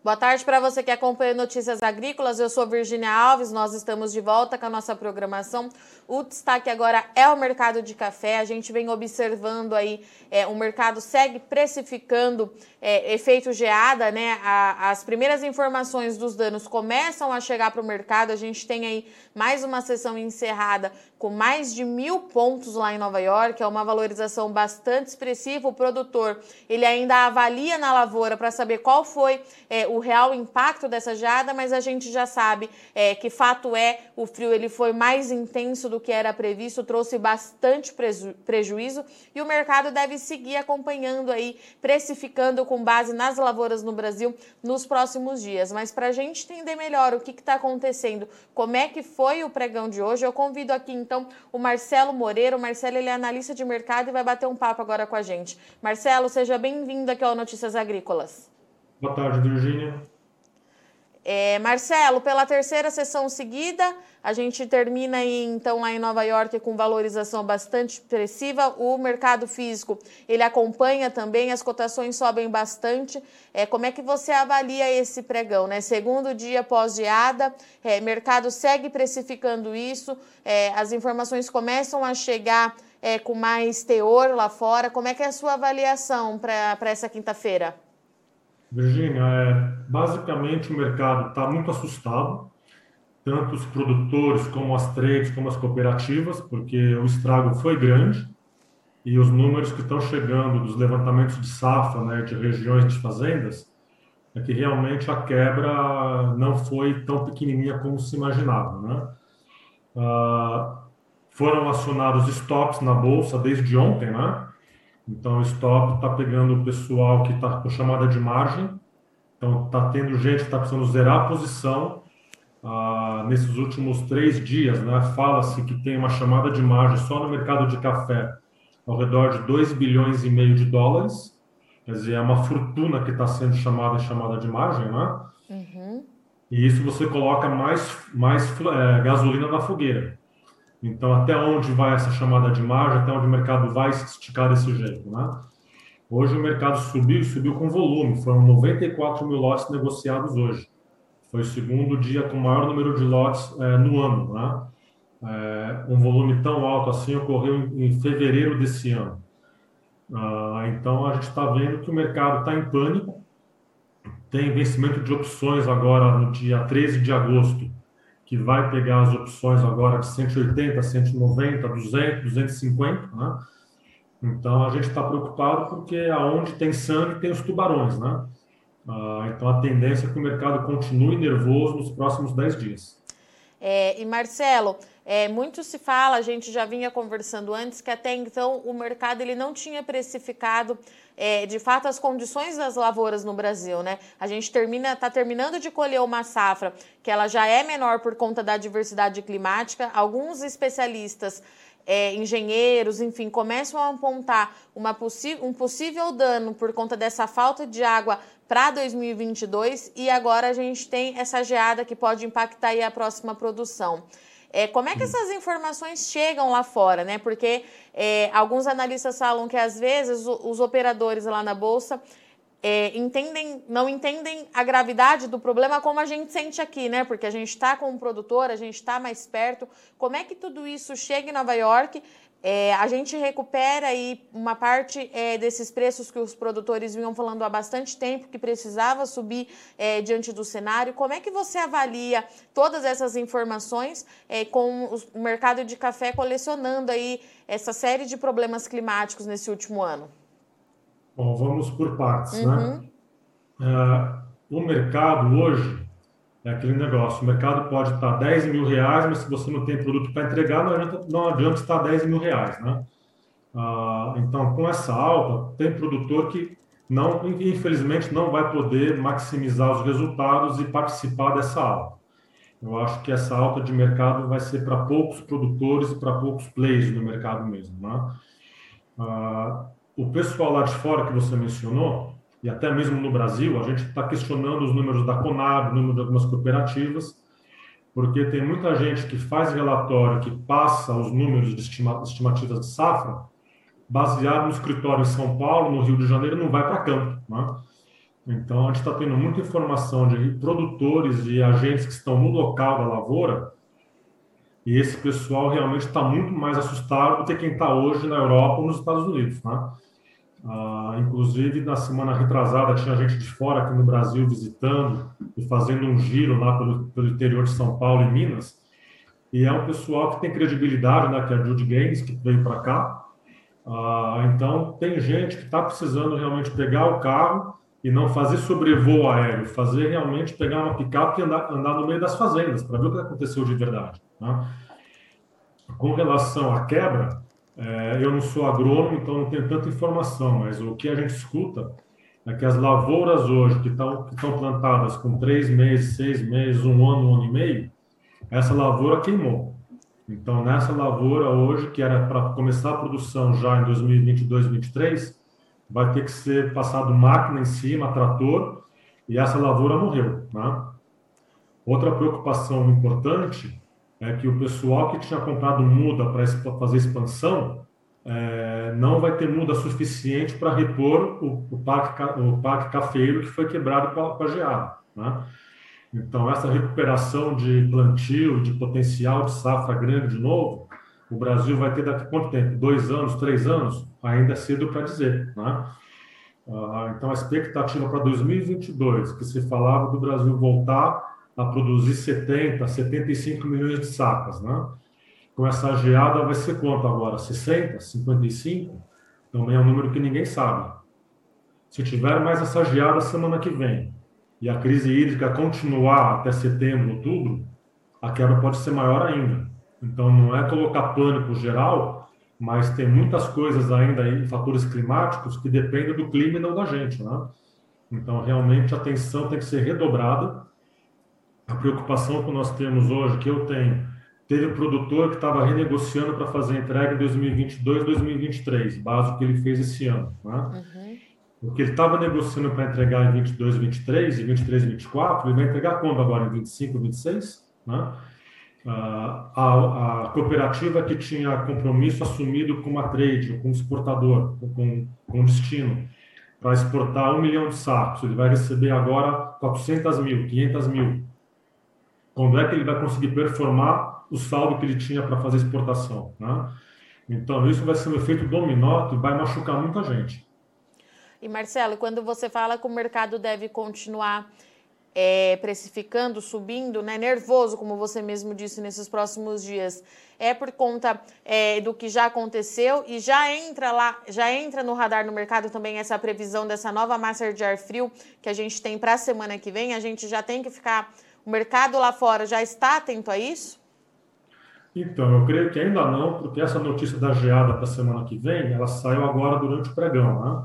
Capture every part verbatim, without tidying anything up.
Boa tarde para você que acompanha Notícias Agrícolas. Eu sou Virgínia Alves, nós estamos de volta com a nossa programação. O destaque agora é o mercado de café. A gente vem observando aí, é, o mercado segue precificando é, efeito geada, né? A, as primeiras informações dos danos começam a chegar para o mercado. A gente tem aí mais uma sessão encerrada com mais de mil pontos lá em Nova York, é uma valorização bastante expressiva. O produtor, ele ainda avalia na lavoura para saber qual foi é, o real impacto dessa geada, mas a gente já sabe é, que fato é, o frio ele foi mais intenso do que era previsto, trouxe bastante preju prejuízo e o mercado deve seguir acompanhando aí, precificando com base nas lavouras no Brasil nos próximos dias. Mas para a gente entender melhor o que está acontecendo, como é que foi o pregão de hoje, eu convido aqui então o Marcelo Moreira. O Marcelo, ele é analista de mercado e vai bater um papo agora com a gente. Marcelo, seja bem-vindo aqui ao Notícias Agrícolas. Boa tarde, Virgínia. É, Marcelo, pela terceira sessão seguida, a gente termina aí, então, lá em Nova York com valorização bastante expressiva. O mercado físico, ele acompanha também, as cotações sobem bastante. É, como é que você avalia esse pregão, né? Segundo dia pós-geada, é, mercado segue precificando isso, é, as informações começam a chegar é, com mais teor lá fora. Como é que é a sua avaliação para essa quinta-feira? Virgínia, é, basicamente o mercado está muito assustado, tanto os produtores como as trades, como as cooperativas, porque o estrago foi grande e os números que estão chegando dos levantamentos de safra, né, de regiões de fazendas, é que realmente a quebra não foi tão pequenininha como se imaginava, né? Ah, foram acionados stops na bolsa desde ontem, né? Então, o stop está pegando o pessoal que está com chamada de margem. Então, está tendo gente que está precisando zerar a posição ah, nesses últimos três dias, né? Fala-se que tem uma chamada de margem só no mercado de café ao redor de dois bilhões e meio de dólares. Quer dizer, é uma fortuna que está sendo chamada em chamada de margem, né? Uhum. E isso você coloca mais, mais é, gasolina na fogueira. Então, até onde vai essa chamada de margem, até onde o mercado vai se esticar desse jeito, né? Hoje o mercado subiu, subiu com volume, foram noventa e quatro mil lotes negociados hoje. Foi o segundo dia com o maior número de lotes é, no ano, né? É, um volume tão alto assim ocorreu em, em fevereiro desse ano. Ah, então, a gente está vendo que o mercado está em pânico. Tem vencimento de opções agora no dia treze de agosto, que vai pegar as opções agora de cento e oitenta, cento e noventa, duzentos, duzentos e cinquenta, né? Então, a gente está preocupado porque aonde tem sangue tem os tubarões, né? Ah, então, a tendência é que o mercado continue nervoso nos próximos dez dias. É, e Marcelo, é, muito se fala, a gente já vinha conversando antes, que até então o mercado ele não tinha precificado é, de fato as condições das lavouras no Brasil, né? A gente termina, está terminando de colher uma safra que ela já é menor por conta da diversidade climática. Alguns especialistas, é, engenheiros, enfim, começam a apontar uma um possível dano por conta dessa falta de água para dois mil e vinte e dois, e agora a gente tem essa geada que pode impactar aí a próxima produção. É, como é que essas informações chegam lá fora, né? Porque é, alguns analistas falam que às vezes os, os operadores lá na Bolsa é, entendem, não entendem a gravidade do problema como a gente sente aqui, né? Porque a gente está com o produtor, a gente está mais perto. Como é que tudo isso chega em Nova York? É, a gente recupera aí uma parte é, desses preços que os produtores vinham falando há bastante tempo, que precisava subir é, diante do cenário. Como é que você avalia todas essas informações é, com o mercado de café colecionando aí essa série de problemas climáticos nesse último ano? Bom, vamos por partes, né? Uhum. Ah, o mercado hoje é aquele negócio, o mercado pode estar dez mil reais, mas se você não tem produto para entregar, não adianta, não adianta estar dez mil reais, né? Ah, então, com essa alta, tem produtor que, não, infelizmente, não vai poder maximizar os resultados e participar dessa alta. Eu acho que essa alta de mercado vai ser para poucos produtores e para poucos players no mercado mesmo, né? Ah, o pessoal lá de fora que você mencionou, e até mesmo no Brasil, a gente está questionando os números da Conab, o número de algumas cooperativas, porque tem muita gente que faz relatório, que passa os números de estima, estimativas de safra, baseado no escritório em São Paulo, no Rio de Janeiro, não vai para campo, né? Então, a gente está tendo muita informação de produtores e agentes que estão no local da lavoura, e esse pessoal realmente está muito mais assustado do que quem está hoje na Europa ou nos Estados Unidos, né? Ah, inclusive, na semana retrasada, tinha gente de fora aqui no Brasil visitando e fazendo um giro lá pelo, pelo interior de São Paulo e Minas, e é um pessoal que tem credibilidade, né, que é a Jude Gaines, que veio para cá. Ah, então, tem gente que está precisando realmente pegar o carro e não fazer sobrevoo aéreo, fazer realmente pegar uma picape e andar, andar no meio das fazendas, para ver o que aconteceu de verdade, né? Com relação à quebra, eh, eu não sou agrônomo, então não tenho tanta informação, mas o que a gente escuta é que as lavouras hoje, que estão que estão plantadas com três meses, seis meses, um ano, um ano e meio, essa lavoura queimou. Então, nessa lavoura hoje, que era para começar a produção já em dois mil e vinte e dois, dois mil e vinte e três, vai ter que ser passado máquina em cima, trator, e essa lavoura morreu, né? Outra preocupação importante é que o pessoal que tinha comprado muda para fazer expansão é, não vai ter muda suficiente para repor o, o, parque, o parque cafeiro que foi quebrado com a, com a geada, né? Então, essa recuperação de plantio, de potencial de safra grande de novo, o Brasil vai ter daqui a quanto tempo? Dois anos, três anos? Ainda é cedo para dizer, né? Ah, então, a expectativa para dois mil e vinte e dois, que se falava do Brasil voltar a produzir setenta, setenta e cinco milhões de sacas, né? Com essa geada vai ser quanto agora? sessenta, cinquenta e cinco? Também é um número que ninguém sabe. Se tiver mais essa geada semana que vem e a crise hídrica continuar até setembro, outubro, a quebra pode ser maior ainda. Então, não é colocar pânico geral, mas tem muitas coisas ainda aí, fatores climáticos, que dependem do clima e não da gente, né? Então, realmente, a atenção tem que ser redobrada. A preocupação que nós temos hoje, que eu tenho, teve um produtor que estava renegociando para fazer a entrega em dois mil e vinte e dois, dois mil e vinte e três, base do que ele fez esse ano, né? Uhum. O que ele estava negociando para entregar em vinte e dois, vinte e três, e vinte e três, vinte e quatro, ele vai entregar quando agora? Em vinte e cinco, vinte e seis, né? Ah, a, a cooperativa que tinha compromisso assumido com uma trade, com um exportador, com, com destino, para exportar um milhão de sacos, ele vai receber agora quatrocentos mil, quinhentos mil. Quando é que ele vai conseguir performar o saldo que ele tinha para fazer exportação, né? Então, isso vai ser um efeito dominó que vai machucar muita gente. E, Marcelo, quando você fala que o mercado deve continuar é, precificando, subindo, né, nervoso, como você mesmo disse, nesses próximos dias, é por conta é, do que já aconteceu e já entra lá, já entra no radar no mercado também essa previsão dessa nova massa de ar frio que a gente tem para a semana que vem. A gente já tem que ficar, o mercado lá fora já está atento a isso? Então, eu creio que ainda não, porque essa notícia da geada para a semana que vem, ela saiu agora durante o pregão, né?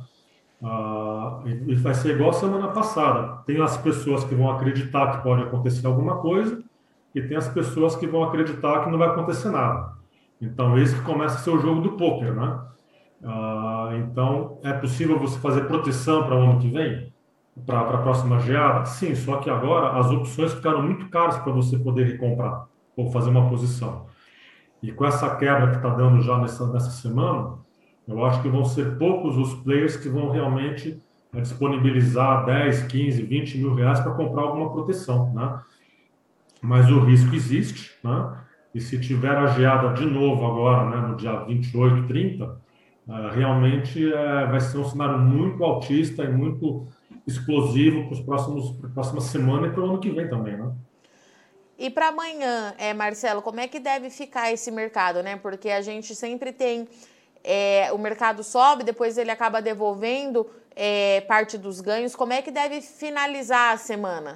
Ah, e vai ser igual a semana passada. Tem as pessoas que vão acreditar que pode acontecer alguma coisa e tem as pessoas que vão acreditar que não vai acontecer nada. Então, esse que começa a ser o jogo do pôquer, né? Ah, então, é possível você fazer proteção para o ano que vem? Para a próxima geada? Sim, só que agora as opções ficaram muito caras para você poder recomprar ou fazer uma posição. E com essa quebra que está dando já nessa, nessa semana, eu acho que vão ser poucos os players que vão realmente disponibilizar dez, quinze, vinte mil reais para comprar alguma proteção, né? Mas o risco existe, né? E se tiver a geada de novo agora, né, no dia vinte e oito, trinta, realmente é, vai ser um cenário muito altista e muito explosivo para os próximos, para a próxima semana e para o ano que vem também, né? E para amanhã, é, Marcelo, como é que deve ficar esse mercado, né? Porque a gente sempre tem, é, o mercado sobe, depois ele acaba devolvendo é, parte dos ganhos. Como é que deve finalizar a semana?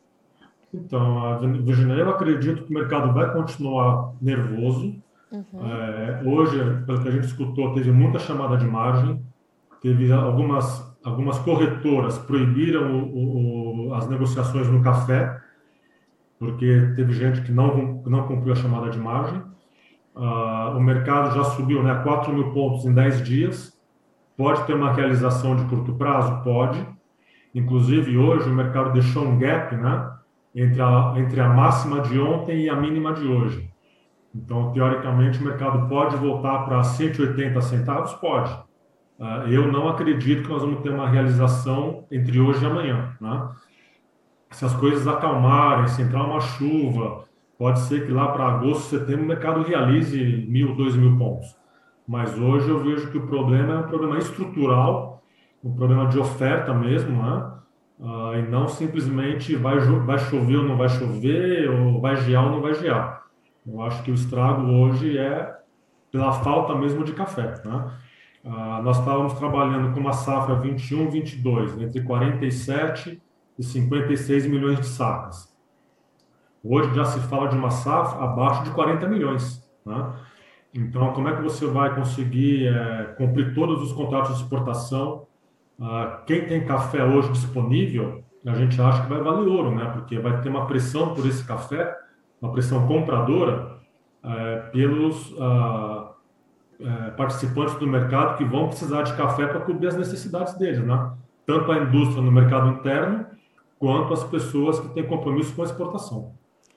Então, Virginia, eu acredito que o mercado vai continuar nervoso. Uhum. É, hoje, pelo que a gente escutou, teve muita chamada de margem, teve algumas, algumas corretoras proibiram o, o, as negociações no café, porque teve gente que não, não cumpriu a chamada de margem. Uh, o mercado já subiu, né, quatro mil pontos em dez dias. Pode ter uma realização de curto prazo? Pode. Inclusive, hoje o mercado deixou um gap, né, entre a, entre a máxima de ontem e a mínima de hoje. Então, teoricamente, o mercado pode voltar para cento e oitenta centavos? Pode. eu não acredito que nós vamos ter uma realização entre hoje e amanhã, né? Se as coisas acalmarem, se entrar uma chuva, pode ser que lá para agosto, setembro, o mercado realize mil, dois mil pontos. Mas hoje eu vejo que o problema é um problema estrutural, um problema de oferta mesmo, né? Ah, e não simplesmente vai, vai chover ou não vai chover, ou vai gear ou não vai gear. Eu acho que o estrago hoje é pela falta mesmo de café, né? Ah, nós estávamos trabalhando com uma safra vinte e um, vinte e dois, entre quarenta e sete e cinquenta e seis milhões de sacas. Hoje já se fala de uma safra abaixo de quarenta milhões, né? Então, como é que você vai conseguir é, cumprir todos os contratos de exportação? Ah, quem tem café hoje disponível, a gente acha que vai valer ouro, né? Porque vai ter uma pressão por esse café, uma pressão compradora, é, pelos ah, é, participantes do mercado que vão precisar de café para cobrir as necessidades deles, né? Tanto a indústria no mercado interno, quanto as pessoas que têm compromisso com a exportação.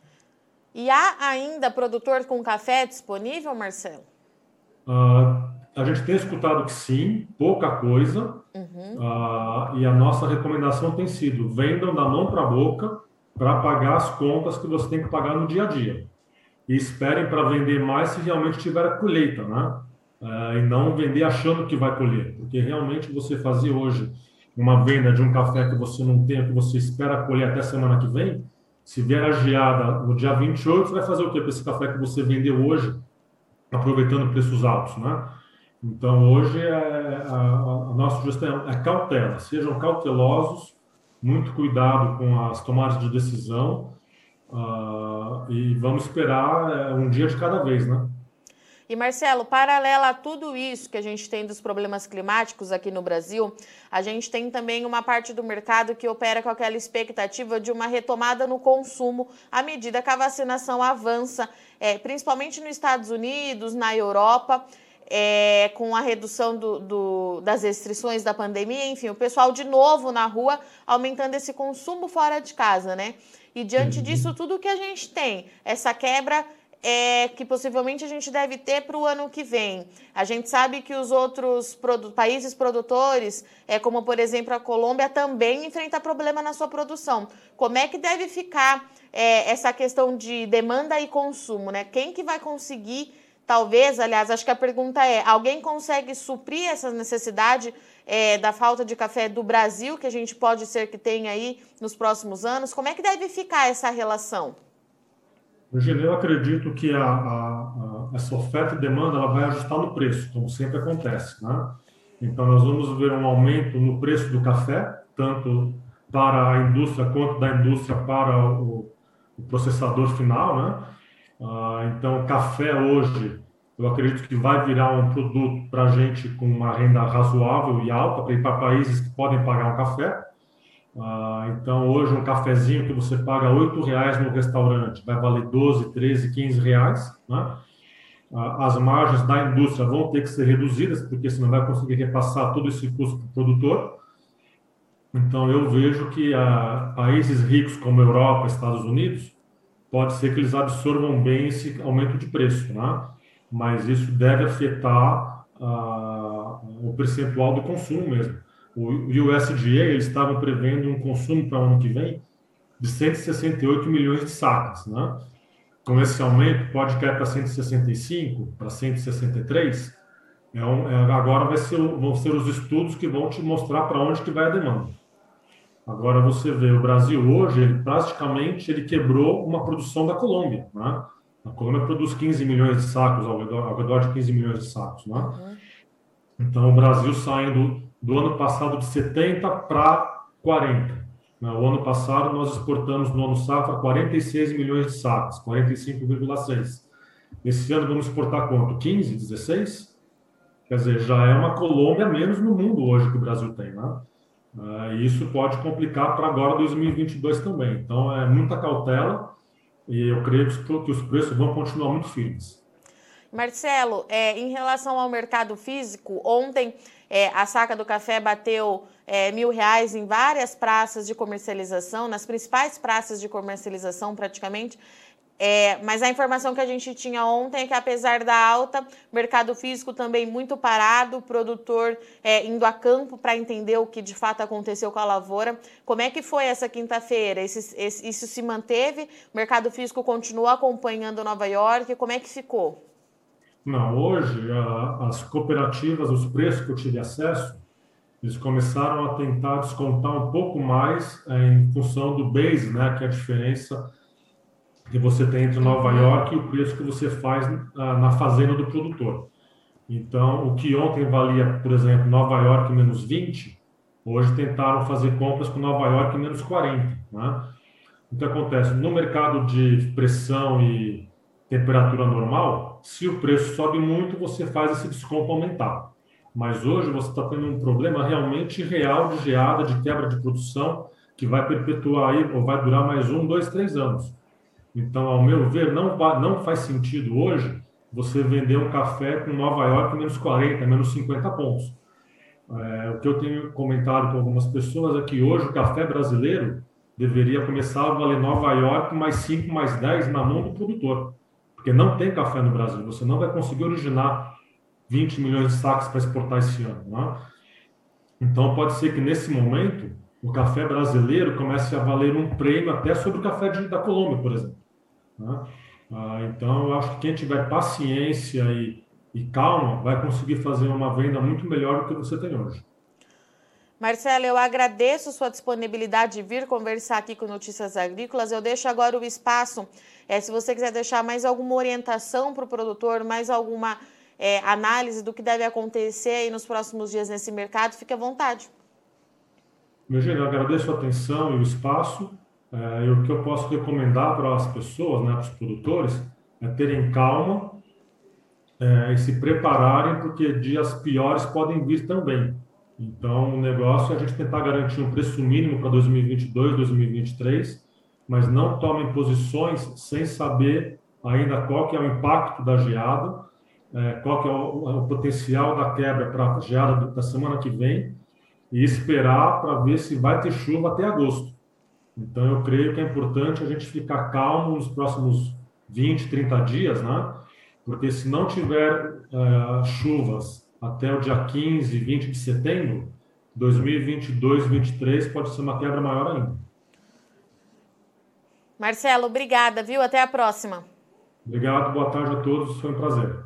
E há ainda produtor com café disponível, Marcelo? Ah, a gente tem escutado que sim, pouca coisa, Uhum. ah, e a nossa recomendação tem sido: vendam da mão para a boca para pagar as contas que você tem que pagar no dia a dia. E esperem para vender mais se realmente tiver a colheita, né? Ah, e não vender achando que vai colher, porque realmente você fazer hoje uma venda de um café que você não tem, que você espera colher até semana que vem, se vier a geada no dia vinte e oito, você vai fazer o quê com esse café que você vendeu hoje, aproveitando preços altos, né? Então, hoje, é, a, a nossa sugestão é cautela. Sejam cautelosos, muito cuidado com as tomadas de decisão, uh, e vamos esperar um dia de cada vez, né? E, Marcelo, paralelo a tudo isso que a gente tem dos problemas climáticos aqui no Brasil, a gente tem também uma parte do mercado que opera com aquela expectativa de uma retomada no consumo à medida que a vacinação avança, é, principalmente nos Estados Unidos, na Europa, é, com a redução do, do, das restrições da pandemia, enfim, o pessoal de novo na rua aumentando esse consumo fora de casa, né? E diante disso, tudo que a gente tem, essa quebra é, que possivelmente a gente deve ter para o ano que vem. A gente sabe que os outros produ- países produtores, é, como por exemplo a Colômbia, também enfrenta problema na sua produção. Como é que deve ficar é, essa questão de demanda e consumo, né? Quem que vai conseguir, talvez, aliás, acho que a pergunta é, alguém consegue suprir essa necessidade é, da falta de café do Brasil, que a gente pode ser que tenha aí nos próximos anos? Como é que deve ficar essa relação? Eugênio, eu acredito que a, a, a, essa oferta e demanda ela vai ajustar no preço, como sempre acontece, né? Então, nós vamos ver um aumento no preço do café, tanto para a indústria quanto da indústria para o, o processador final, né? Ah, então, café hoje, eu acredito que vai virar um produto para a gente com uma renda razoável e alta, para ir para países que podem pagar um café. Ah, então, hoje, um cafezinho que você paga oito reais no restaurante vai valer doze, treze, quinze reais, né? Ah, as margens da indústria vão ter que ser reduzidas, porque senão vai conseguir repassar todo esse custo para o produtor. Então, eu vejo que ah, países ricos como Europa, Estados Unidos, pode ser que eles absorvam bem esse aumento de preço, né? Mas isso deve afetar ah, o percentual do consumo mesmo. O U S D A, eles estavam prevendo um consumo para o ano que vem de cento e sessenta e oito milhões de sacas, né? Com esse aumento, pode cair para cento e sessenta e cinco, para cento e sessenta e três. É um, é, agora vai ser, vão ser os estudos que vão te mostrar para onde que vai a demanda. Agora você vê, o Brasil hoje, ele praticamente ele quebrou uma produção da Colômbia, né? A Colômbia produz quinze milhões de sacos, ao redor, ao redor de quinze milhões de sacos, né? Uhum. Então, o Brasil saindo do ano passado de setenta para quarenta. Né? O ano passado, nós exportamos no ano safra quarenta e seis milhões de sacos, quarenta e cinco vírgula seis. Esse ano vamos exportar quanto? quinze, dezesseis? Quer dizer, já é uma Colômbia menos no mundo hoje que o Brasil tem, né? Uh, e isso pode complicar para agora dois mil e vinte e dois também. Então, é muita cautela e eu creio que os preços vão continuar muito firmes. Marcelo, é, em relação ao mercado físico, ontem é, a saca do café bateu é, mil reais em várias praças de comercialização, nas principais praças de comercialização praticamente. É, mas a informação que a gente tinha ontem é que, apesar da alta, mercado físico também muito parado, o produtor é, indo a campo para entender o que de fato aconteceu com a lavoura. Como é que foi essa quinta-feira? Esse, esse, isso se manteve? O mercado físico continuou acompanhando Nova York? Como é que ficou? Não, hoje a, as cooperativas, os preços que eu tive acesso, eles começaram a tentar descontar um pouco mais é, em função do base, né, que é a diferença que você tem entre Nova Uhum. York e o preço que você faz ah, na fazenda do produtor. Então, o que ontem valia, por exemplo, Nova York menos vinte, hoje tentaram fazer compras com Nova York menos quarenta, né? O que acontece? No mercado de pressão e temperatura normal, se o preço sobe muito, você faz esse desconto aumentar. Mas hoje você está tendo um problema realmente real de geada, de quebra de produção, que vai perpetuar aí, ou vai durar mais um, dois, três anos. Então, ao meu ver, não, não faz sentido hoje você vender um café com Nova York menos quarenta, menos cinquenta pontos. É, o que eu tenho comentado com algumas pessoas é que hoje o café brasileiro deveria começar a valer Nova York mais cinco, mais dez na mão do produtor. Porque não tem café no Brasil. Você não vai conseguir originar vinte milhões de sacos para exportar esse ano, né? Então, pode ser que nesse momento o café brasileiro comece a valer um prêmio até sobre o café de, da Colômbia, por exemplo, né? Ah, então, eu acho que quem tiver paciência e, e calma vai conseguir fazer uma venda muito melhor do que você tem hoje. Marcelo, eu agradeço sua disponibilidade de vir conversar aqui com Notícias Agrícolas. Eu deixo agora o espaço, é, se você quiser deixar mais alguma orientação para o produtor, mais alguma é, análise do que deve acontecer aí nos próximos dias nesse mercado, fique à vontade. Meu Eugênio, eu agradeço a atenção e o espaço. É, e o que eu posso recomendar para as pessoas, né, para os produtores, é terem calma, é, e se prepararem, porque dias piores podem vir também. Então, o negócio é a gente tentar garantir um preço mínimo para dois mil e vinte e dois, dois mil e vinte e três, mas não tomem posições sem saber ainda qual que é o impacto da geada, é, qual que é o, o potencial da quebra para a geada da semana que vem, e esperar para ver se vai ter chuva até agosto. Então, eu creio que é importante a gente ficar calmo nos próximos vinte, trinta dias, né? Porque se não tiver uh, chuvas até o dia quinze, vinte de setembro, dois mil e vinte e dois, vinte e três pode ser uma quebra maior ainda. Marcelo, obrigada, viu? Até a próxima. Obrigado, boa tarde a todos, foi um prazer.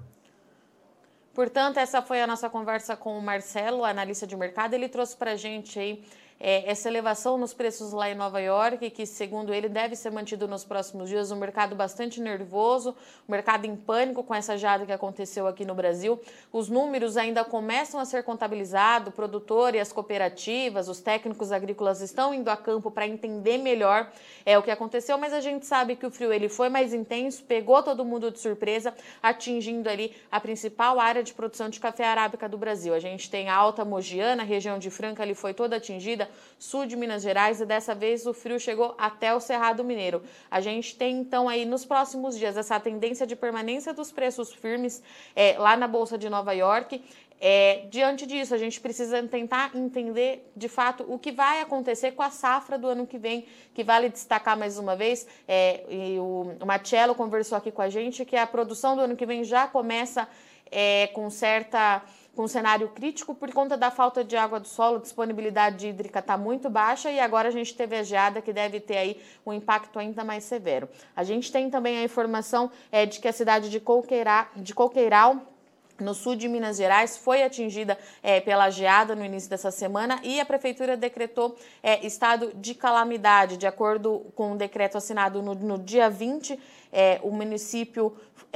Portanto, essa foi a nossa conversa com o Marcelo, analista de mercado. Ele trouxe para a gente aí é, essa elevação nos preços lá em Nova York, que, segundo ele, deve ser mantido nos próximos dias. Um mercado bastante nervoso, um mercado em pânico com essa geada que aconteceu aqui no Brasil. Os números ainda começam a ser contabilizados, o produtor e as cooperativas, os técnicos agrícolas estão indo a campo para entender melhor é, o que aconteceu, mas a gente sabe que o frio ele foi mais intenso, pegou todo mundo de surpresa, atingindo ali a principal área de produção de café arábica do Brasil. A gente tem a Alta Mogiana, a região de Franca ali foi toda atingida, sul de Minas Gerais, e dessa vez o frio chegou até o Cerrado Mineiro. A gente tem então aí nos próximos dias essa tendência de permanência dos preços firmes é, lá na Bolsa de Nova York. É, diante disso, a gente precisa tentar entender de fato o que vai acontecer com a safra do ano que vem, que vale destacar mais uma vez, é, e o, o Marcelo conversou aqui com a gente, que a produção do ano que vem já começa é, com certa... com um cenário crítico por conta da falta de água do solo, disponibilidade hídrica está muito baixa e agora a gente teve a geada que deve ter aí um impacto ainda mais severo. A gente tem também a informação é, de que a cidade de, Coqueira, de Coqueiral, no sul de Minas Gerais, foi atingida é, pela geada no início dessa semana e a prefeitura decretou é, estado de calamidade. De acordo com o decreto assinado no, no dia vinte, é, o município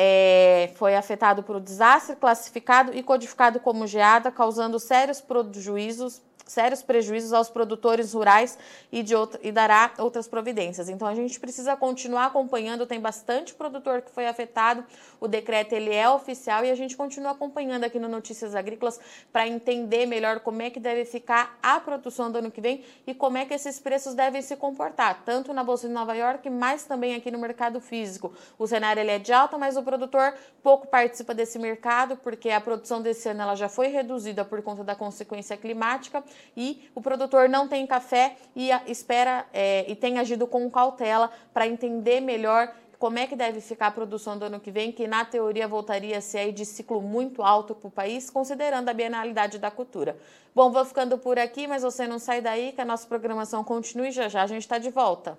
é, foi afetado por um desastre, classificado e codificado como geada, causando sérios prejuízos sérios prejuízos aos produtores rurais e, de outra, e dará outras providências. Então, a gente precisa continuar acompanhando, tem bastante produtor que foi afetado, o decreto ele é oficial e a gente continua acompanhando aqui no Notícias Agrícolas para entender melhor como é que deve ficar a produção do ano que vem e como é que esses preços devem se comportar, tanto na Bolsa de Nova York, mas também aqui no mercado físico. O cenário ele é de alta, mas o produtor pouco participa desse mercado, porque a produção desse ano ela já foi reduzida por conta da consequência climática, e o produtor não tem café e espera é, e tem agido com cautela para entender melhor como é que deve ficar a produção do ano que vem, que na teoria voltaria a ser aí de ciclo muito alto para o país, considerando a bienalidade da cultura. Bom, vou ficando por aqui, mas você não sai daí, que a nossa programação continue, já já a gente está de volta.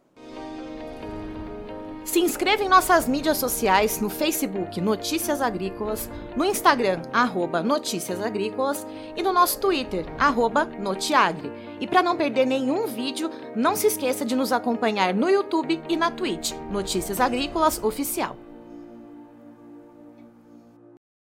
Se inscreva em nossas mídias sociais, no Facebook Notícias Agrícolas, no Instagram, arroba Notícias Agrícolas e no nosso Twitter, arroba Notiagre. E para não perder nenhum vídeo, não se esqueça de nos acompanhar no YouTube e na Twitch, Notícias Agrícolas Oficial.